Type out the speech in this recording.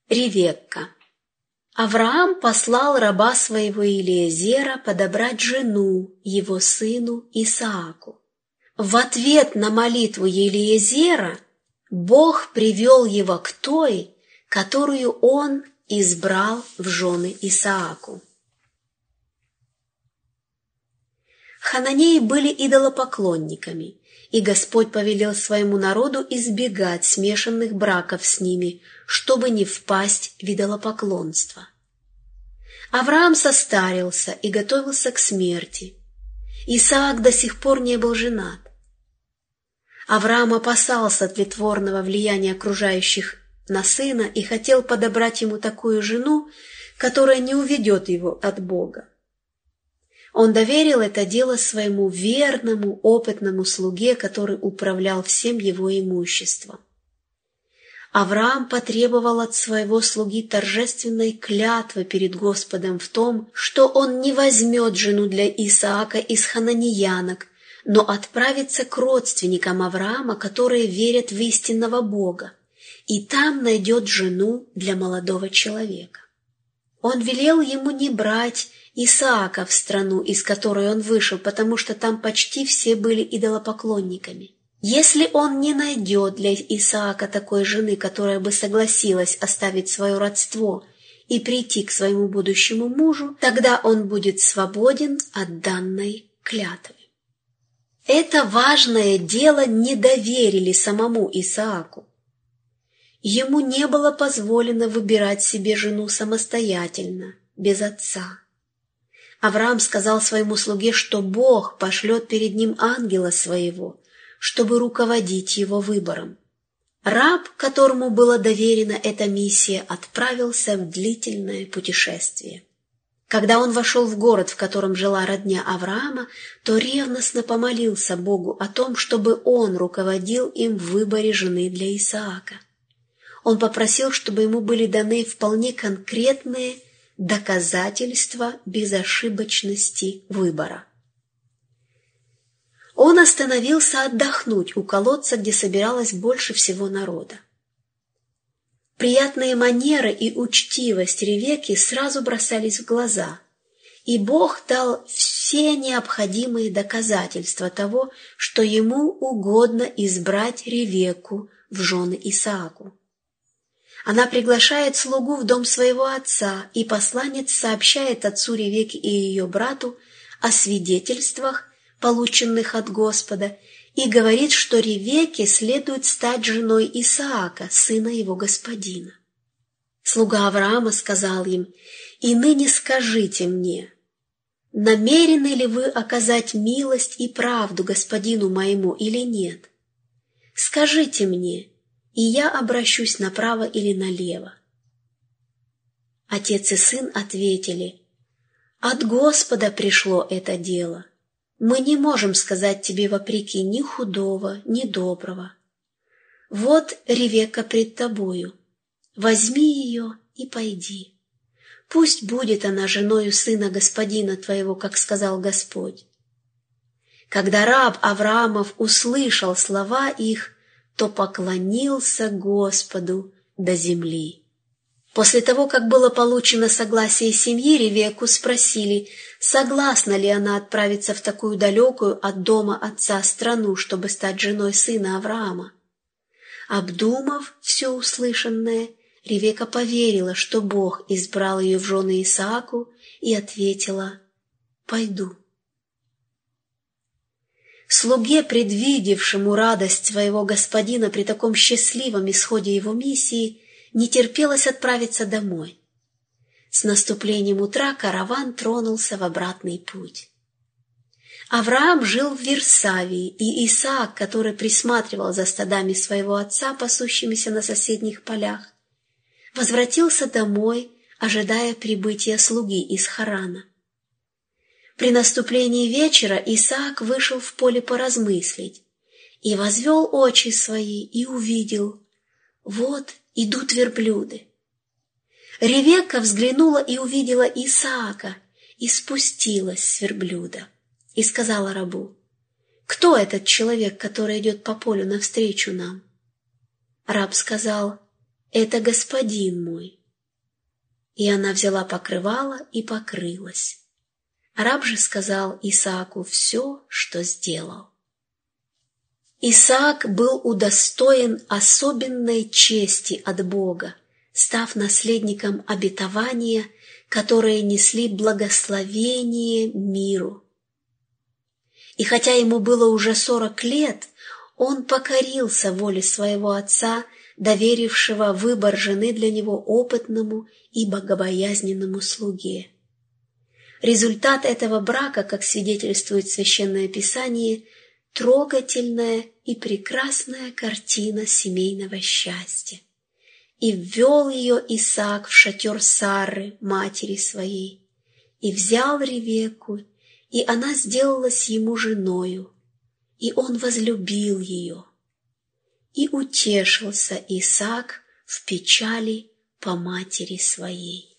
Ревекка. Авраам послал раба своего Илиезера подобрать жену его сыну Исааку. В ответ на молитву Илиезера Бог привел его к той, которую он избрал в жены Исааку. Хананеи были идолопоклонниками, и Господь повелел своему народу избегать смешанных браков с ними, чтобы не впасть в идолопоклонство. Авраам состарился и готовился к смерти. Исаак до сих пор не был женат. Авраам опасался тлетворного влияния окружающих на сына и хотел подобрать ему такую жену, которая не уведет его от Бога. Он доверил это дело своему верному, опытному слуге, который управлял всем его имуществом. Авраам потребовал от своего слуги торжественной клятвы перед Господом в том, что он не возьмет жену для Исаака из хананеянок, но отправится к родственникам Авраама, которые верят в истинного Бога, и там найдет жену для молодого человека. Он велел ему не брать Исаака в страну, из которой он вышел, потому что там почти все были идолопоклонниками. Если он не найдет для Исаака такой жены, которая бы согласилась оставить свое родство и прийти к своему будущему мужу, тогда он будет свободен от данной клятвы. Это важное дело не доверили самому Исааку. Ему не было позволено выбирать себе жену самостоятельно, без отца. Авраам сказал своему слуге, что Бог пошлет перед ним ангела своего, чтобы руководить его выбором. Раб, которому была доверена эта миссия, отправился в длительное путешествие. Когда он вошел в город, в котором жила родня Авраама, то ревностно помолился Богу о том, чтобы он руководил им в выборе жены для Исаака. Он попросил, чтобы ему были даны вполне конкретные доказательства безошибочности выбора. Он остановился отдохнуть у колодца, где собиралось больше всего народа. Приятные манеры и учтивость Ревекки сразу бросались в глаза, и Бог дал все необходимые доказательства того, что ему угодно избрать Ревекку в жены Исааку. Она приглашает слугу в дом своего отца, и посланец сообщает отцу Ревекки и ее брату о свидетельствах, полученных от Господа, и говорит, что Ревекке следует стать женой Исаака, сына его господина. Слуга Авраама сказал им: «И ныне скажите мне, намерены ли вы оказать милость и правду господину моему или нет? Скажите мне, и я обращусь направо или налево». Отец и сын ответили: «От Господа пришло это дело. Мы не можем сказать тебе вопреки ни худого, ни доброго. Вот Ревекка пред тобою. Возьми ее и пойди. Пусть будет она женою сына господина твоего, как сказал Господь». Когда раб Авраамов услышал слова их, то поклонился Господу до земли. После того, как было получено согласие семьи, Ревекку спросили, согласна ли она отправиться в такую далекую от дома отца страну, чтобы стать женой сына Авраама. Обдумав все услышанное, Ревекка поверила, что Бог избрал ее в жены Исааку, и ответила: «Пойду». Слуге, предвидевшему радость своего господина при таком счастливом исходе его миссии, не терпелось отправиться домой. С наступлением утра караван тронулся в обратный путь. Авраам жил в Вирсавии, и Исаак, который присматривал за стадами своего отца, пасущимися на соседних полях, возвратился домой, ожидая прибытия слуги из Харана. При наступлении вечера Исаак вышел в поле поразмыслить и возвел очи свои и увидел: вот идут верблюды. Ревекка взглянула и увидела Исаака, и спустилась с верблюда, и сказала рабу: «Кто этот человек, который идет по полю навстречу нам?» Раб сказал: «Это господин мой». И она взяла покрывало и покрылась. Раб же сказал Исааку все, что сделал. Исаак был удостоен особенной чести от Бога, став наследником обетования, которые несли благословение миру. И хотя ему было уже 40 лет, он покорился воле своего отца, доверившего выбор жены для него опытному и богобоязненному слуге. Результат этого брака, как свидетельствует Священное Писание, трогательная и прекрасная картина семейного счастья. И ввел ее Исаак в шатер Сары, матери своей, и взял Ревекку, и она сделалась ему женою, и он возлюбил ее. И утешился Исаак в печали по матери своей.